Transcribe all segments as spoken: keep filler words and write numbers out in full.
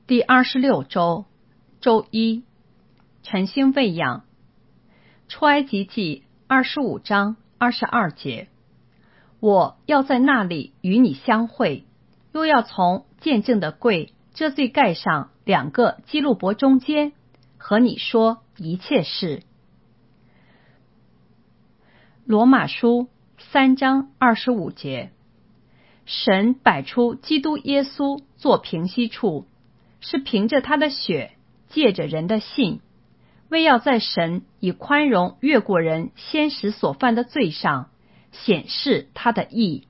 第二十六周，周一，晨星喂养。出埃及记二十五章二十二节，我要在那里与你相会，又要从见证的柜遮罪盖上两个基路伯中间，和你说一切事。罗马书三章二十五节，神摆出基督耶稣做平息处，是凭着他的血，借着人的信，为要在神以宽容越过人先时所犯的罪上显示他的义。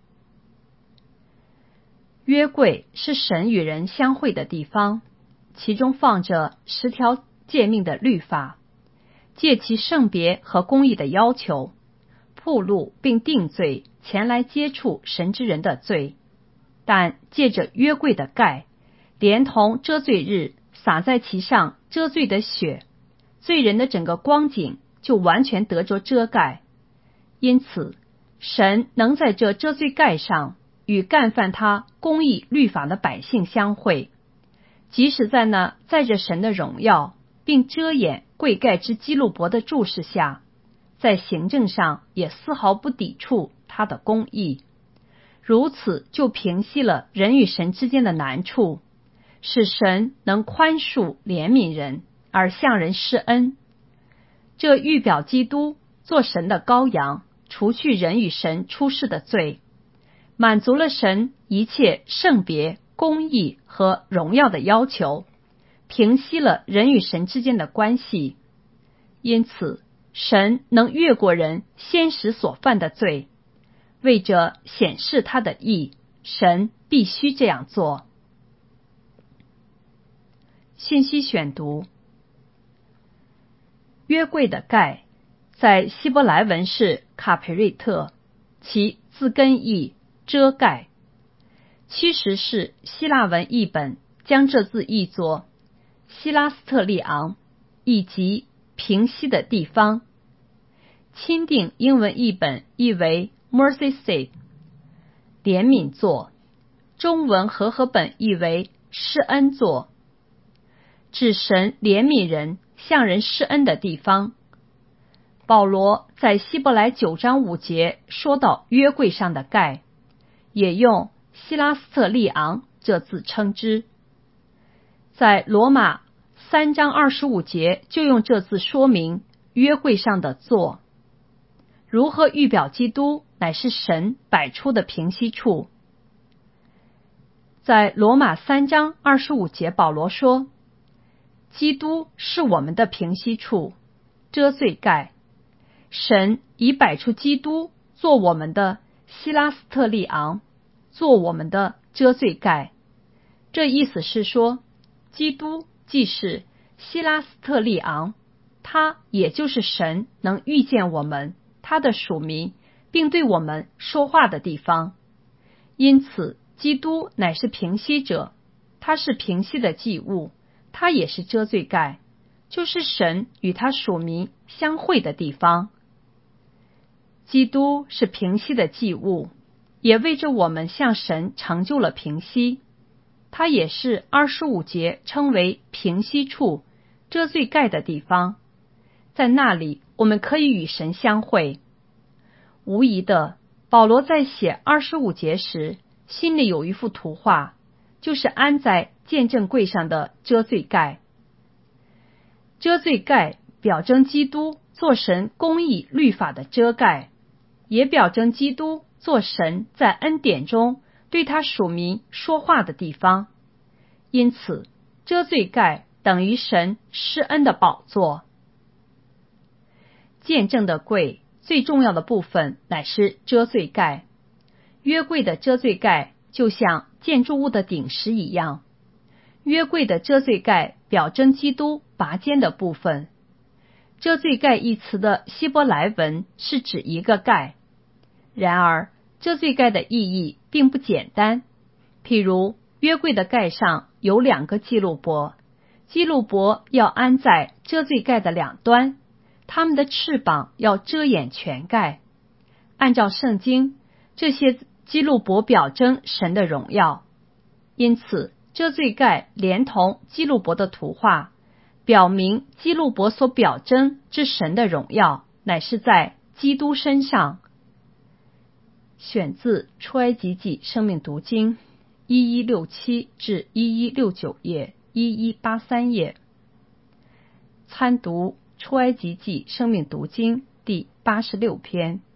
约柜是神与人相会的地方，其中放着十条诫命的律法，借其圣别和公义的要求，铺路并定罪前来接触神之人的罪。但借着约柜的盖，连同遮罪日洒在其上遮罪的血，罪人的整个光景就完全得着遮盖。因此，神能在这遮罪盖上与干犯他公义律法的百姓相会，即使在那载着神的荣耀并遮掩柜盖之基路伯的注视下，在行政上也丝毫不抵触他的公义，如此就平息了人与神之间的难处，使神能宽恕怜悯人，而向人施恩。这预表基督做神的羔羊，除去人与神出世的罪，满足了神一切圣别、公义和荣耀的要求，平息了人与神之间的关系。因此，神能越过人先时所犯的罪，为着显示他的义，神必须这样做。信息选读：约柜的盖在希伯来文是卡培瑞特，其字根译遮盖。其实是希腊文译本将这字译作希拉斯特利昂，以及平息的地方。钦定英文译本译为 mercy seat， 怜悯座。中文和合本译为施恩座，指神怜悯人向人施恩的地方。保罗在希伯来九章五节说到约柜上的盖，也用希拉斯特利昂这字称之。在罗马三章二十五节就用这字说明约柜上的座，如何预表基督乃是神摆出的平息处。在罗马三章二十五节，保罗说，基督是我们的平息处，遮罪盖。神已摆出基督做我们的希拉斯特利昂，做我们的遮罪盖。这意思是说，基督既是希拉斯特利昂，他也就是神能遇见我们他的属民，并对我们说话的地方。因此，基督乃是平息者，他是平息的祭物，他也是遮罪盖，就是神与他属民相会的地方。基督是平息的祭物，也为着我们向神成就了平息。他也是二十五节称为平息处、遮罪盖的地方，在那里我们可以与神相会。无疑的，保罗在写二十五节时，心里有一幅图画，就是安在见证柜上的遮罪盖。遮罪盖表征基督做神公义律法的遮盖，也表征基督做神在恩典中对他属民说话的地方。因此，遮罪盖等于神施恩的宝座。见证的柜最重要的部分乃是遮罪盖。约柜的遮罪盖就像建筑物的顶石一样，约柜的遮罪盖表征基督拔尖的部分。遮罪盖一词的希伯来文是指一个盖，然而遮罪盖的意义并不简单。譬如约柜的盖上有两个基路伯，基路伯要安在遮罪盖的两端，他们的翅膀要遮掩全盖。按照圣经，这些基路伯表征神的荣耀，因此遮罪盖连同基路伯的图画，表明基路伯所表征之神的荣耀乃是在基督身上。选自出埃及记生命读经一一六七至一一六九页，一一八三页。参读出埃及记生命读经第八十六篇。